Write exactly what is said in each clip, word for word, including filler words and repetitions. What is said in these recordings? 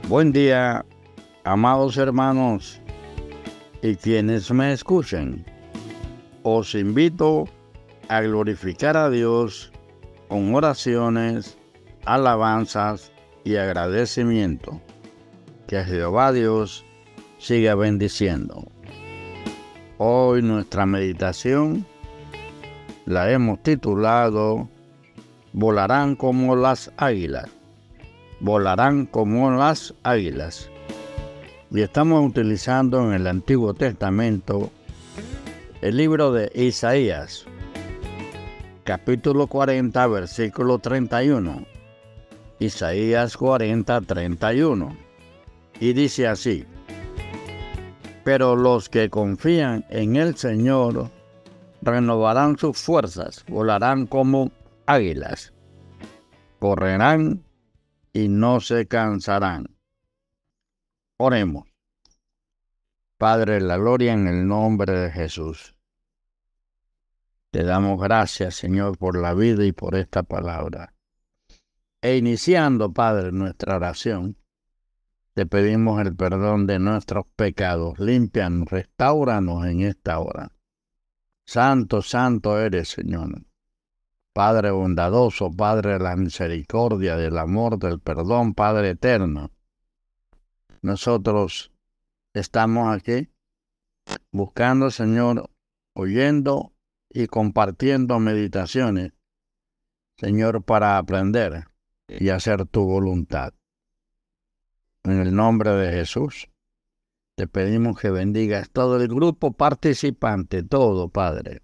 Buen día, amados hermanos y quienes me escuchen. Os invito a glorificar a Dios con oraciones, alabanzas y agradecimiento. Que Jehová Dios siga bendiciendo. Hoy nuestra meditación la hemos titulado Volarán como las águilas. Volarán como las águilas. Y estamos utilizando en el Antiguo Testamento el libro de Isaías, capítulo cuarenta, versículo treinta y uno. Isaías cuarenta, treinta y uno. Y dice así: pero los que confían en el Señor renovarán sus fuerzas, volarán como águilas, correrán y no se cansarán. Oremos. Padre de la gloria, en el nombre de Jesús, te damos gracias, Señor, por la vida y por esta palabra. E iniciando, Padre, nuestra oración, te pedimos el perdón de nuestros pecados. Límpianos, restáuranos en esta hora. Santo, santo eres, Señor. Padre bondadoso, Padre de la misericordia, del amor, del perdón, Padre eterno. Nosotros estamos aquí buscando, Señor, oyendo y compartiendo meditaciones, Señor, para aprender y hacer tu voluntad. En el nombre de Jesús, te pedimos que bendigas todo el grupo participante, todo, Padre.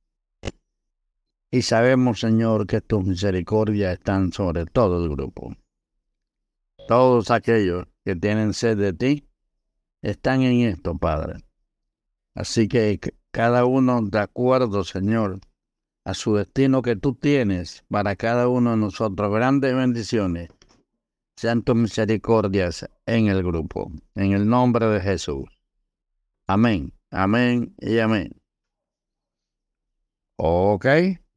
Y sabemos, Señor, que tus misericordias están sobre todo el grupo. Todos aquellos que tienen sed de ti están en esto, Padre. Así que cada uno de acuerdo, Señor, a su destino que tú tienes para cada uno de nosotros. Grandes bendiciones sean tus misericordias en el grupo. En el nombre de Jesús. Amén, amén y amén. Ok.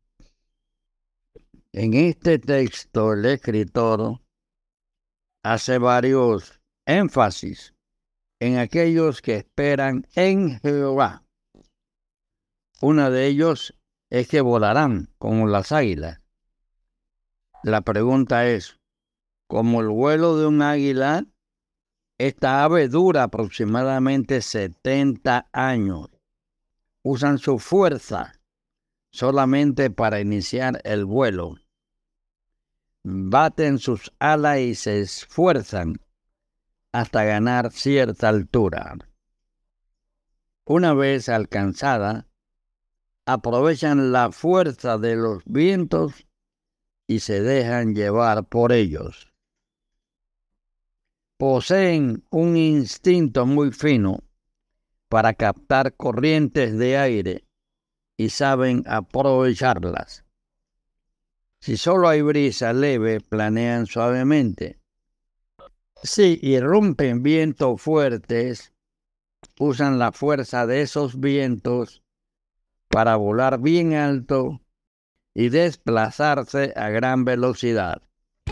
En este texto el escritor hace varios énfasis en aquellos que esperan en Jehová. Uno de ellos es que volarán como las águilas. La pregunta es, ¿como el vuelo de un águila? Esta ave dura aproximadamente setenta años. Usan su fuerza solamente para iniciar el vuelo. Baten sus alas y se esfuerzan hasta ganar cierta altura. Una vez alcanzada, aprovechan la fuerza de los vientos y se dejan llevar por ellos. Poseen un instinto muy fino para captar corrientes de aire y saben aprovecharlas. Si solo hay brisa leve, planean suavemente. Si irrumpen vientos fuertes, usan la fuerza de esos vientos para volar bien alto y desplazarse a gran velocidad.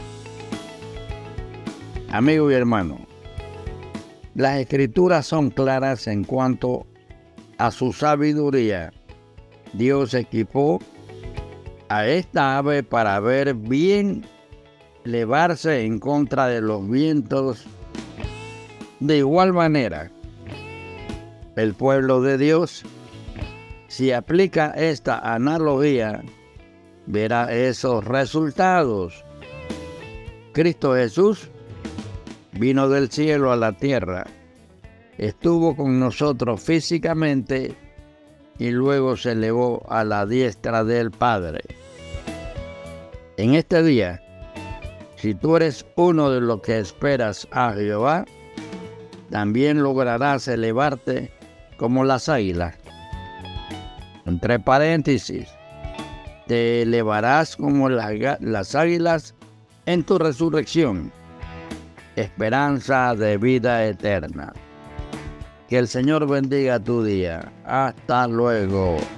Amigo y hermano, las escrituras son claras en cuanto a su sabiduría. Dios equipó a esta ave para ver bien elevarse en contra de los vientos. De igual manera, el pueblo de Dios, si aplica esta analogía, verá esos resultados. Cristo Jesús vino del cielo a la tierra, estuvo con nosotros físicamente y luego se elevó a la diestra del Padre. En este día, si tú eres uno de los que esperas a Jehová, también lograrás elevarte como las águilas. Entre paréntesis, te elevarás como las, las águilas en tu resurrección. Esperanza de vida eterna. Que el Señor bendiga tu día. Hasta luego.